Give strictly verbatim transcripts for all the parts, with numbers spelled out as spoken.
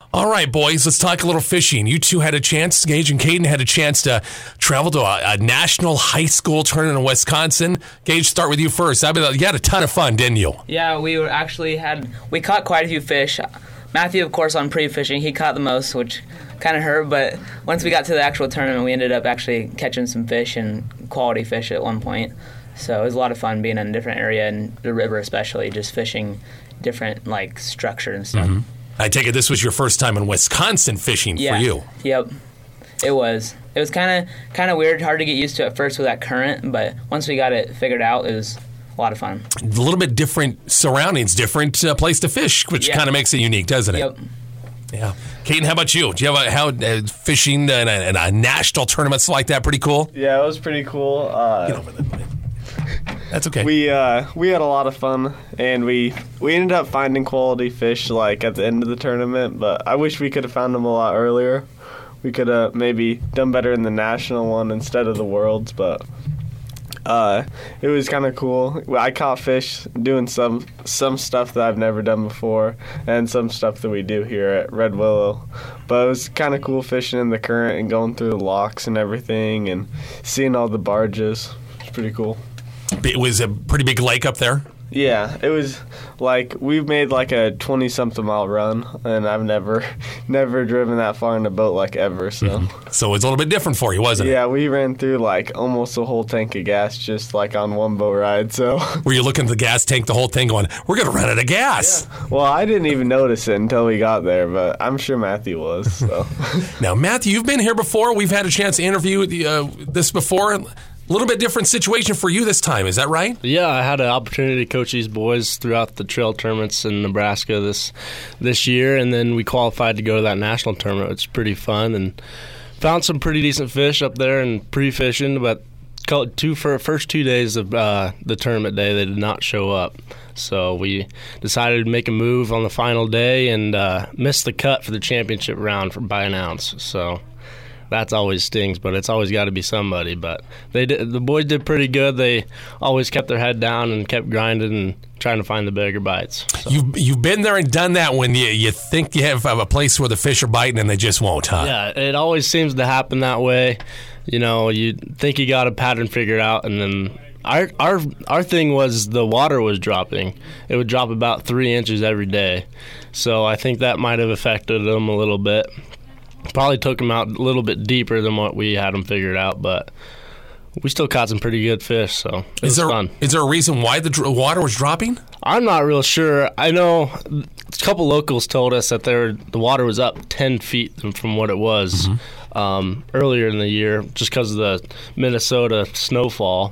All right, boys, let's talk a little fishing. You two had a chance, Gage and Caden had a chance to travel to a, a national high school tournament in Wisconsin. Gage, start with you first. I mean, you had a ton of fun, didn't you? Yeah, we were actually had we caught quite a few fish. Matthew, of course, on pre-fishing, he caught the most, which kind of hurt. But once we got to the actual tournament, we ended up actually catching some fish and quality fish at one point. So it was a lot of fun being in a different area and the river, especially just fishing different like structure and stuff. Mm-hmm. I take it this was your first time in Wisconsin fishing yeah. for you. Yep, it was. It was kind of kind of weird, hard to get used to at first with that current, but once we got it figured out, it was a lot of fun. A little bit different surroundings, different uh, place to fish, which yeah. kind of makes it unique, doesn't it? Yep. Yeah. Caden, how about you? Do you have a, how uh, fishing and a, and a national tournaments like that pretty cool? Yeah, it was pretty cool. Uh, Get over there. That's okay. We uh, we had a lot of fun, and we we ended up finding quality fish like at the end of the tournament. But I wish we could have found them a lot earlier. We could have maybe done better in the national one instead of the worlds. But uh, it was kind of cool. I caught fish doing some some stuff that I've never done before, and some stuff that we do here at Red Willow. But it was kind of cool fishing in the current and going through the locks and everything, and seeing all the barges. It's pretty cool. It was a pretty big lake up there. Yeah, it was like we made like a twenty-something mile run, and I've never, never driven that far in a boat like ever. So, mm-hmm. so it's a little bit different for you, wasn't it? Yeah, we ran through like almost a whole tank of gas just like on one boat ride. So, were you looking at the gas tank the whole thing, going, "We're gonna run out of gas"? Yeah. Well, I didn't even notice it until we got there, but I'm sure Matthew was. So, now Matthew, you've been here before. We've had a chance to interview uh, this before. A little bit different situation for you this time, is that right? Yeah, I had an opportunity to coach these boys throughout the trail tournaments in Nebraska this this year, and then we qualified to go to that national tournament. It's pretty fun, and found some pretty decent fish up there and pre-fishing, but two for first two days of uh, the tournament day, they did not show up. So we decided to make a move on the final day and uh, missed the cut for the championship round for, by an ounce. So that's always stings, but it's always got to be somebody. But they did, the boys did pretty good. They always kept their head down and kept grinding and trying to find the bigger bites. So. You've you've been there and done that when you you think you have a place where the fish are biting and they just won't, huh? Yeah, it always seems to happen that way. You know, you think you got a pattern figured out, and then our our our thing was the water was dropping. It would drop about three inches every day, so I think that might have affected them a little bit. Probably took them out a little bit deeper than what we had them figured out, but we still caught some pretty good fish, so it is was there, fun. Is there a reason why the dr- water was dropping? I'm not real sure. I know a couple locals told us that there, the water was up ten feet from what it was mm-hmm. um, earlier in the year just because of the Minnesota snowfall.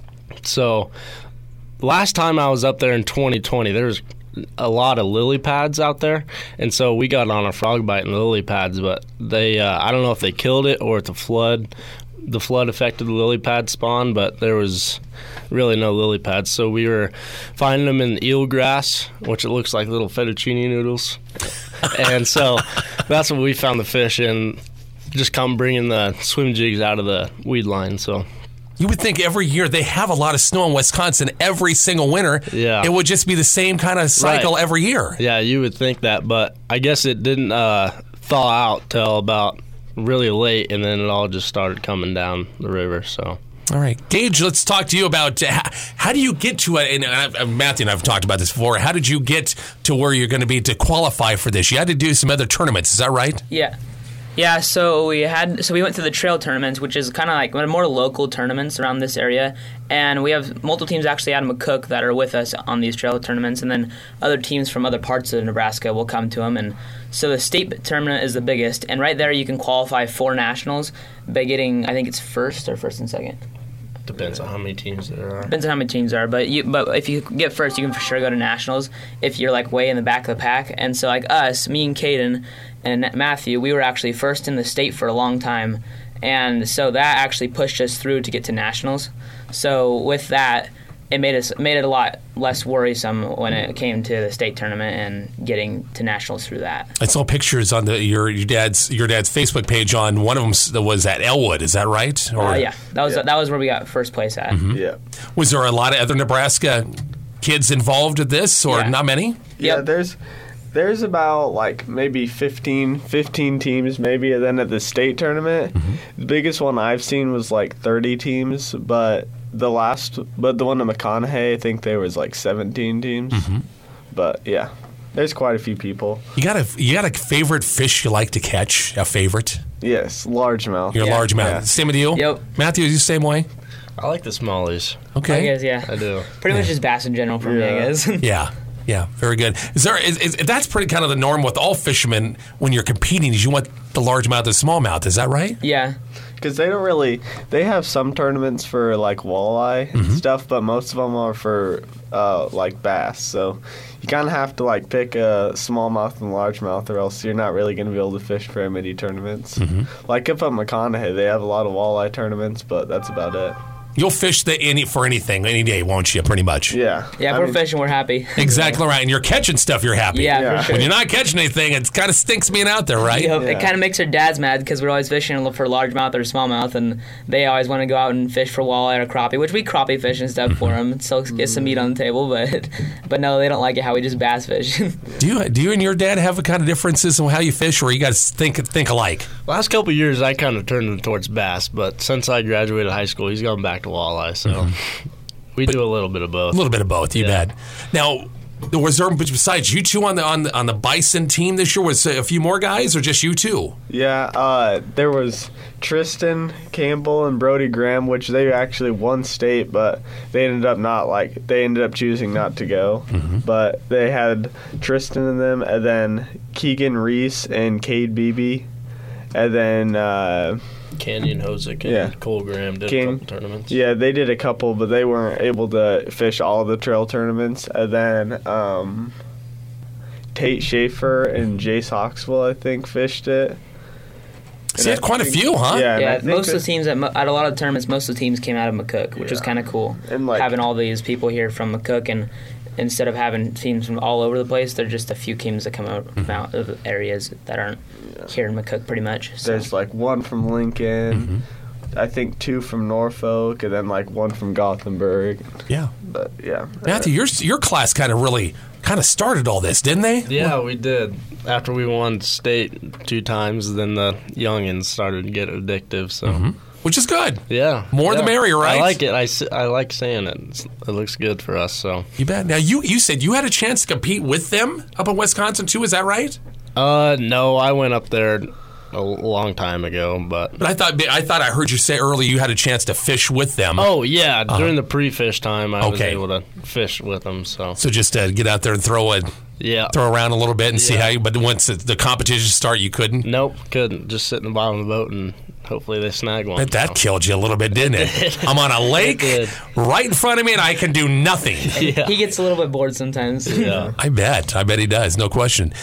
So last time I was up there in twenty twenty, there was a lot of lily pads out there, and so we got on a frog bite in the lily pads, but they uh, I don't know if they killed it or if the flood the flood affected the lily pad spawn, but there was really no lily pads, so we were finding them in eelgrass, which it looks like little fettuccine noodles. And so that's what we found the fish in, just come bringing the swim jigs out of the weed line. So you would think every year they have a lot of snow in Wisconsin every single winter. Yeah. It would just be the same kind of cycle right. every year. Yeah, you would think that, but I guess it didn't uh, thaw out till about really late, and then it all just started coming down the river. So, all right, Gage, let's talk to you about uh, how, how do you get to it? And uh, Matthew and I have talked about this before. How did you get to where you're going to be to qualify for this? You had to do some other tournaments. Is that right? Yeah. Yeah, so we had so we went to the trail tournaments, which is kind of like more local tournaments around this area, and we have multiple teams actually out of McCook that are with us on these trail tournaments, and then other teams from other parts of Nebraska will come to them. And so the state tournament is the biggest, and right there you can qualify for nationals by getting, I think it's first or first and second. Depends on how many teams there are. Depends on how many teams there are, but you but if you get first, you can for sure go to nationals if you're like way in the back of the pack. And so like us, me and Caden and Matthew, we were actually first in the state for a long time, and so that actually pushed us through to get to nationals. So with that, it made us made it a lot less worrisome when it came to the state tournament and getting to nationals through that. I saw pictures on the your your dad's your dad's Facebook page. On one of them was at Elwood. Is that right? Or, uh, yeah, that was yeah. that was where we got first place at. Mm-hmm. Yeah. Was there a lot of other Nebraska kids involved with this, or yeah. not many? Yeah, Yep. there's There's about like maybe fifteen, fifteen teams maybe, and then at the state tournament, Mm-hmm. the biggest one I've seen was like thirty teams, but the last, but the one in McConaughey, I think there was like seventeen teams. Mm-hmm. But yeah, there's quite a few people. You got a you got a favorite fish you like to catch? A favorite? Yes, largemouth. You're a Yeah. largemouth. Yeah. Same with you? Yep. Matthew, is you the same way? I like the smallies. Okay. I guess, yeah. I do. Pretty much just bass in general for me, I Yeah. guess. Yeah. Yeah, very good. Is there? Is, is, that's pretty kind of the norm with all fishermen when you're competing. Is you want the largemouth and smallmouth? Is that right? yeah. Because they don't really, they have some tournaments for like walleye Mm-hmm. and stuff, but most of them are for uh, like bass. So you kind of have to like pick a smallmouth and largemouth, or else you're not really going to be able to fish very many tournaments. Mm-hmm. Like up at McConaughey, they have a lot of walleye tournaments, but that's about it. You'll fish the any for anything any day, won't you? Pretty much. Yeah. Yeah, if I we're mean, fishing, we're happy. Exactly right. And you're catching stuff. You're happy. Yeah, Yeah. for sure. When you're not catching anything, it kind of stinks being out there, right? Yep, Yeah. It kind of makes our dads mad because we're always fishing and look for largemouth or smallmouth, and they always want to go out and fish for walleye or crappie, which we crappie fish and stuff for them, so get some meat on the table. But but no, they don't like it how we just bass fish. Do you do you and your dad have a kind of differences in how you fish, or you guys think think alike? Last couple of years, I kind of turned him towards bass, but since I graduated high school, he's gone back to walleye. So we do a little bit of A both. little bit of both. You Yeah. bet. Now, was there besides you two on the on the on the Bison team this year? Was a few more guys, or just you two? Yeah, uh, there was Tristan Campbell and Brody Graham, which they actually won state, but they ended up not like they ended up choosing not to go. Mm-hmm. But they had Tristan and them, and then Keegan Reese and Cade Beebe, and then uh, Canyon Hosick and Yeah. Cole Graham did King- a couple tournaments. yeah, they did a couple, but they weren't able to fish all the trail tournaments. And then um, Tate Schaefer and Jace Hawkswell, I think, fished it. See, had quite a few, huh? Yeah, and I yeah, think most of the that- teams at, mo- at a lot of tournaments, most of the teams came out of McCook, which was Yeah. kind of cool. And, like- having all these people here from McCook, and instead of having teams from all over the place, they're just a few teams that come out, Mm-hmm. out of areas that aren't here in McCook, pretty much. So. There's like one from Lincoln, I think two from Norfolk, and then like one from Gothenburg. Yeah. But yeah, Matthew, your your class kind of really kind of started all this, didn't they? Yeah, we did. After we won state two times, then the youngins started to get addictive. So Which is good. yeah, More the Yeah. merrier, right? I like it. I, s- I like saying it. It's, it looks good for us. So You bet. Now you you said you had a chance to compete with them up in Wisconsin too. Is that right? uh, no, I went up there a long time ago, but But I thought I thought I heard you say earlier you had a chance to fish with them. oh yeah, during the pre-fish time, I was Okay. able to fish with them. So So just uh, get out there and throw a yeah, throw around a little bit and see Yeah. how. You, but once the, the competition start, you couldn't. nope, couldn't. Just sit in the bottom of the boat and hopefully they snag one. But that killed you a little bit, didn't it? I'm on a lake did. right in front of me, and I can do nothing. yeah. He gets a little bit bored sometimes. yeah. I bet. I bet he does. No question.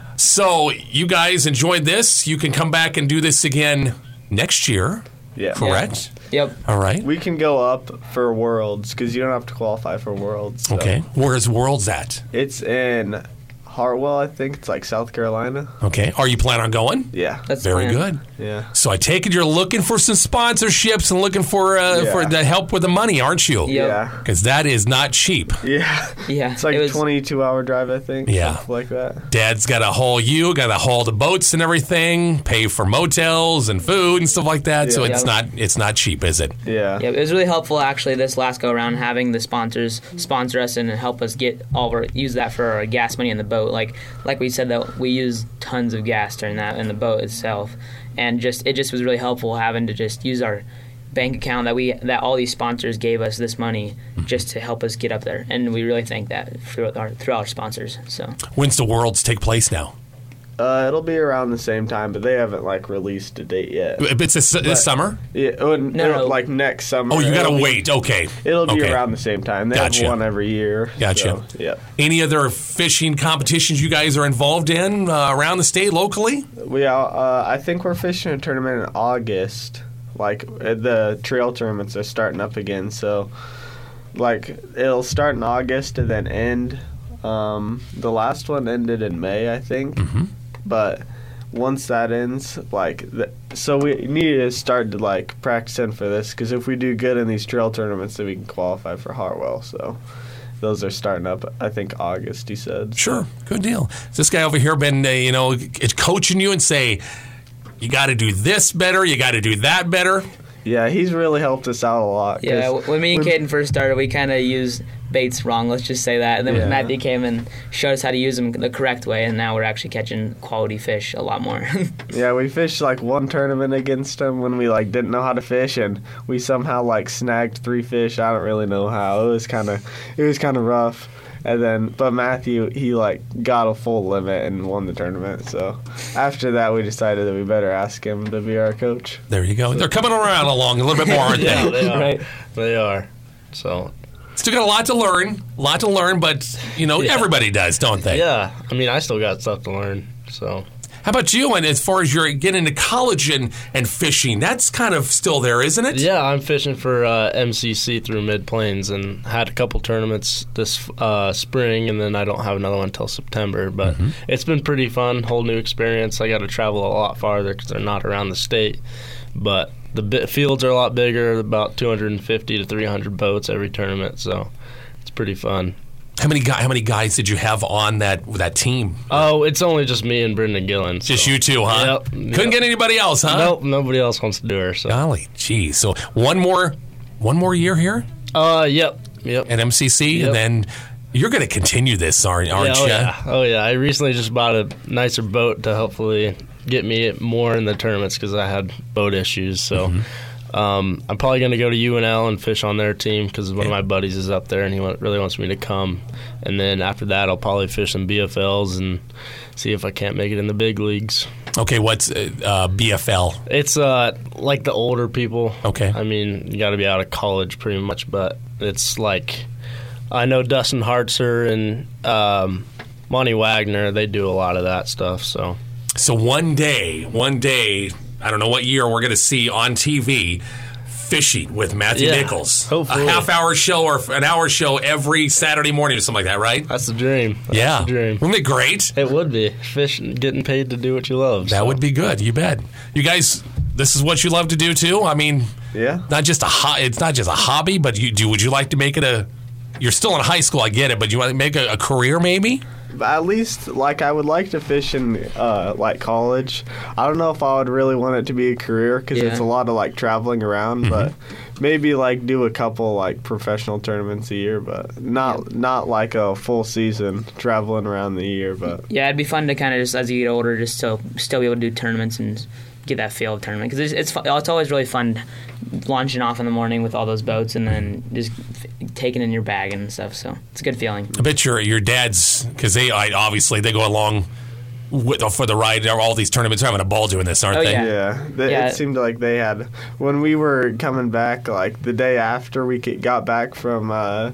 So you guys enjoyed this. You can come back and do this again next year. yeah. Correct. Yep. All right. We can go up for Worlds because you don't have to qualify for Worlds. so. Okay. Where's Worlds at? It's in Hartwell, I think. It's like South Carolina. Okay. Are you planning on going? Yeah. That's the Very plan. good. yeah. So I take it you're looking for some sponsorships and looking for uh, Yeah. for the help with the money, aren't you? Yep. Yeah. Because that is not cheap. Yeah. Yeah. It's like it a was, twenty-two hour drive, I think. Yeah. Something like that. Dad's got to haul you, got to haul the boats and everything, pay for motels and food and stuff like that. So Yeah. it's Yeah. not it's not cheap, is it? Yeah. Yeah, it was really helpful actually this last go around having the sponsors sponsor us and help us get all of our use that for our gas money in the boat. Like like we said that we use tons of gas during that in the boat itself, and just it just was really helpful having to just use our bank account that we that all these sponsors gave us this money just to help us get up there, and we really thank that through our through our sponsors. So When's the Worlds take place now? Uh, it'll be around the same time, but they haven't like released a date yet. It's this, this summer? Yeah, oh, No, it'll- no. like next summer. Oh, you got to It'll be- wait. Okay. It'll be okay. around the same time. They Gotcha. have one every year. Gotcha. So, yeah. Any other fishing competitions you guys are involved in uh, around the state locally? We uh, uh, I think we're fishing a tournament in August. Like uh, the trail tournaments are starting up again, so like it'll start in August and then end. Um, the last one ended in May, I think. Mm-hmm. But once that ends, like, th- so we need to start to like practicing for this because if we do good in these trail tournaments, then we can qualify for Hartwell. So those are starting up, I think, August, he said. Sure, good deal. Has this guy over here been, uh, you know, coaching you and say, you got to do this better, you got to do that better? Yeah, he's really helped us out a lot. Yeah, when me and Caden first started, we kind of used baits wrong, let's just say that. And then Yeah. Matthew came and showed us how to use them the correct way, and now we're actually catching quality fish a lot more. Yeah, we fished like one tournament against him when we like didn't know how to fish, and we somehow like snagged three fish. I don't really know how. It was kind of it was kind of rough. And then, but Matthew, he like got a full limit and won the tournament. So after that, we decided that we better ask him to be our coach. There you go. They're coming around along a little bit more, aren't Yeah, they? they are. Right. They are. So, Still got a lot to learn, a lot to learn, but, you know, Yeah. everybody does, don't they? yeah. I mean, I still got stuff to learn. So, How about you? And as far as you're getting into college and, and fishing, that's kind of still there, isn't it? yeah, I'm fishing for uh, M C C through Mid Plains and had a couple tournaments this uh, spring, and then I don't have another one until September. But Mm-hmm. it's been pretty fun, whole new experience. I got to travel a lot farther because they're not around the state. But the bi- fields are a lot bigger, about two hundred fifty to three hundred boats every tournament, so it's pretty fun. How many guys? How many guys did you have on that that team? Oh, it's only just me and Brendan Gillen. Just so. you two, huh? Yep, Couldn't yep. get anybody else, huh? Nope, nobody else wants to do her. So. Golly, gee. So one more, one more year here Uh, yep, yep. at M C C, Yep. and then you're going to continue this, aren't, aren't yeah, oh you? yeah, oh yeah. I recently just bought a nicer boat to hopefully get me more in the tournaments because I had boat issues. So. Mm-hmm. Um, I'm probably going to go to U N L and fish on their team because one of my buddies is up there and he want, really wants me to come. And then after that, I'll probably fish some B F Ls and see if I can't make it in the big leagues. Okay, what's uh, uh, B F L? It's uh, like the older people. Okay. I mean, you got to be out of college pretty much, but it's like I know Dustin Hartzer and um, Monty Wagner. They do a lot of that stuff. So So one day, one day, I don't know what year we're going to see on T V fishing with Matthew Yeah, Nichols. hopefully. A half-hour show or an hour show every Saturday morning or something like that, right? that's the dream. That's yeah. the dream. Wouldn't it be great? It would be fishing, getting paid to do what you love. That so. would be good. You bet. You guys, this is what you love to do too. I mean, Yeah. not just a ho- it's not just a hobby, but you do. Would you like to make it a? You're still in high school, I get it, but you want to make a, a career, maybe? At least, like, I would like to fish in, uh, like, college. I don't know if I would really want it to be a career because Yeah. it's a lot of, like, traveling around, but maybe, like, do a couple, like, professional tournaments a year, but not not like a full season traveling around the year, but... Yeah, it'd be fun to kind of just as you get older, just to still be able to do tournaments and get that feel of tournament because it's it's, fu- it's always really fun launching off in the morning with all those boats and then just f- taking in your bag and stuff. So it's a good feeling. I bet your your dad's because they I, obviously they go along with, for the ride. All these tournaments are having a ball doing this, aren't Oh, they? yeah. Yeah, they, Yeah. it seemed like they had... When we were coming back, like, the day after we ca- got back from... Uh,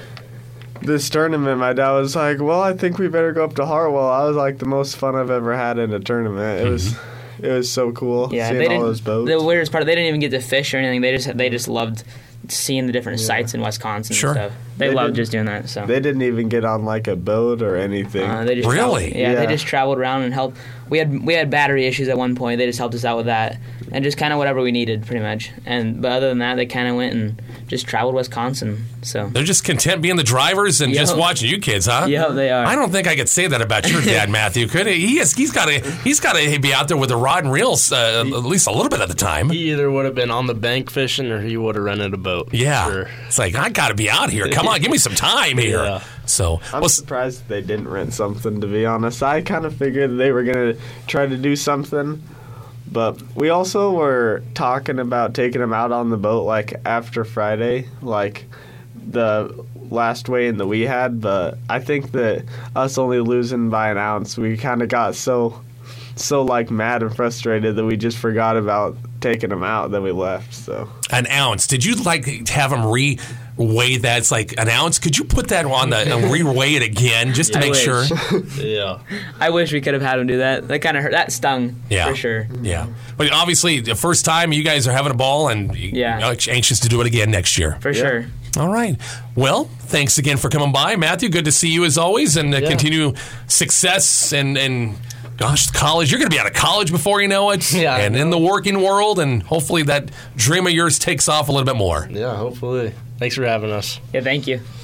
this tournament, my dad was like, well, I think we better go up to Hartwell. I was like the most fun I've ever had in a tournament. It was it was so cool Yeah, seeing they all didn't. those boats. The weirdest part, they didn't even get to fish or anything. They just they just loved seeing the different sites in Wisconsin Sure. and stuff. They, They loved didn't- just doing that. So They didn't even get on like a boat or anything. uh, they just Really? traveled- yeah, they Yeah. just traveled around and helped. We had we had battery issues at one point. They just helped us out with that and just kind of whatever we needed, pretty much. And but other than that, they kind of went and just traveled Wisconsin. So They're just content being the drivers and just Yep. watching you kids, huh? yeah, they are. I don't think I could say that about your dad, Matthew. Could he? He is, he's got to. He's got to be out there with a rod and reels uh, at least a little bit at the time. He either would have been on the bank fishing or he would have rented a boat. Yeah, Sure. it's like I got to be out here. Come on, give me some time here. Yeah. So, I'm well, s- surprised that they didn't rent something, to be honest. I kind of figured they were going to try to do something. But we also were talking about taking them out on the boat, like, after Friday, like the last weigh-in that we had. But I think that us only losing by an ounce, we kind of got so, so, like, mad and frustrated that we just forgot about taking them out. Then we left, so... an ounce. Did you like have them re-weigh that? It's like an ounce. Could you put that on the and re-weigh it again just to I make wish. sure? Yeah. I wish we could have had him do that. That kind of hurt. That stung Yeah, for sure. Yeah, but obviously, the first time you guys are having a ball, and Yeah. you're anxious to do it again next year. For sure. All right. Well, thanks again for coming by, Matthew. Good to see you as always, and uh, Yeah. continue success and and. Gosh, college. You're going to be out of college before you know it. Yeah, I And in the working world, and hopefully that dream of yours takes off a little bit more. Yeah, hopefully. Thanks for having us. Yeah, thank you.